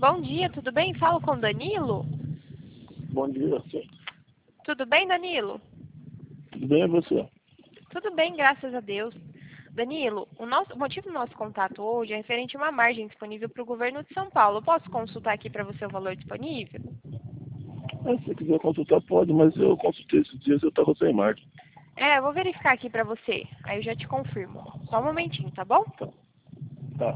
Bom dia, tudo bem? Falo com Danilo? Bom dia, sim. Tudo bem, Danilo? Tudo bem, e você? Tudo bem, graças a Deus. Danilo, o motivo do nosso contato hoje é referente a uma margem disponível para o governo de São Paulo. Eu posso consultar aqui para você o valor disponível? Se você quiser consultar, pode, mas eu consultei esses dias e eu estava sem margem. Eu vou verificar aqui para você. Aí eu já te confirmo. Só um momentinho, tá bom? Tá.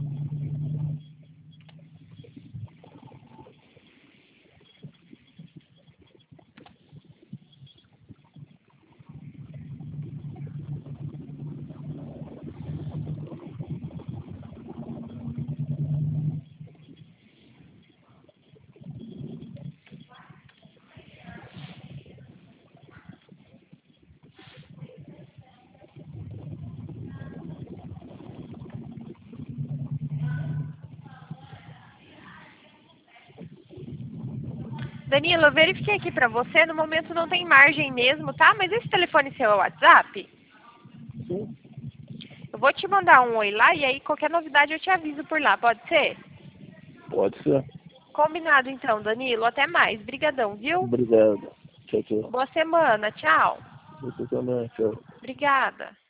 Danilo, eu verifiquei aqui para você. No momento não tem margem mesmo, tá? Mas esse telefone seu é o WhatsApp? Sim, Eu vou te mandar um oi lá e aí qualquer novidade eu te aviso por lá, pode ser? pode ser. Combinado então, Danilo. Até mais. Brigadão, viu? Obrigado. Tchau, tchau. Boa semana. Tchau. Você também, tchau. Obrigada.